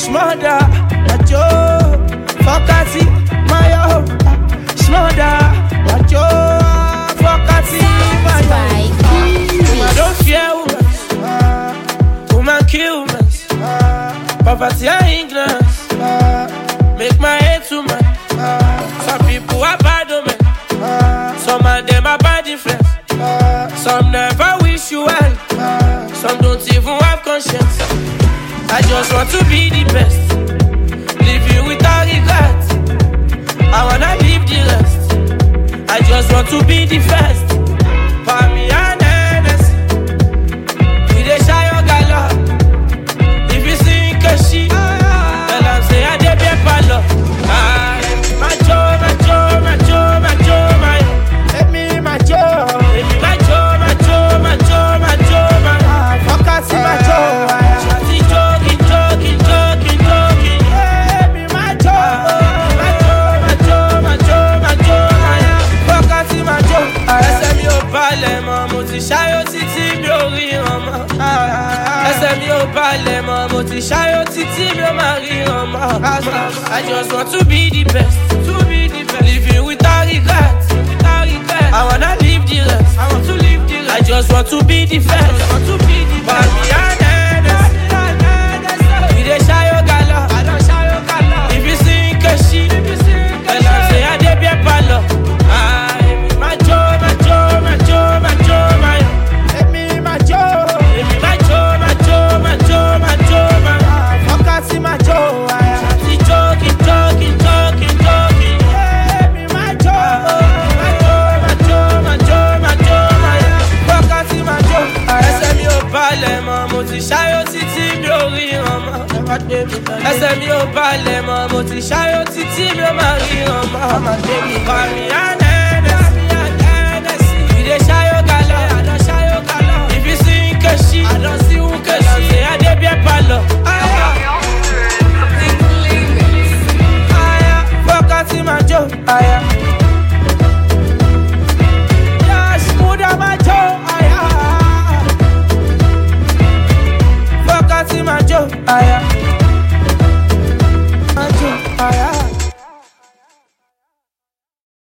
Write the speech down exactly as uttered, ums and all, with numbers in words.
Smother, macho, focati, mayo. Smother, macho, focati, mayo. I don't fear women, woman kill women. Poverty and ignorance make my head too much. Some people are bad omen, some of them are bad influence. Some never wish you well, some don't even have conscience. I just want to be the best, living without regret. I wanna live the rest. I just want to be the first. For me and Hennessy, we dey shy your gala. If you sing a shit, tell them say I dey be palo. Macho, macho, macho, macho, macho. Let me macho, let me macho, macho, macho, macho, macho. Focus macho. Joking, joking, joking, joking. Let me macho, macho, macho, macho, macho, macho. Focus macho. Ẹsẹ̀ mi ò balẹ̀ mọ́, mo ti ṣáyọ̀ títí mi ò ríran mọ́. Ẹsẹ̀ mi ò balẹ̀ mọ́, mo ti ṣáyọ̀ títí mi ò máa ríran mọ́. I just want to be the best, to be the best. Living without regret, without regret. I wanna live the rest, I want to live the rest. I just want to be the first, I want to be the best. We dey shy your gala, I don't shy your gala. If you sing a shit, tell them say I dey be a palo. Macho, macho, macho, macho, macho. Let me macho, let me macho, macho, macho, macho, macho. Focus macho, joking, joking, joking, joking. Let me macho, macho, macho, macho, macho, macho. Focus macho. Ẹsẹ̀ mi ò balẹ̀ mọ́, mo ti ṣáyọ̀ títí mi ò ríran mọ́. Ẹsẹ̀ mi ò balẹ̀ mọ́, mo ti ṣáyọ̀ títí mi ò máa ríran mọ́. Fàmì Hennessy, we dey ṣáyọ̀ gala. If you sing a shit, I don't see who can say I dey be a palo.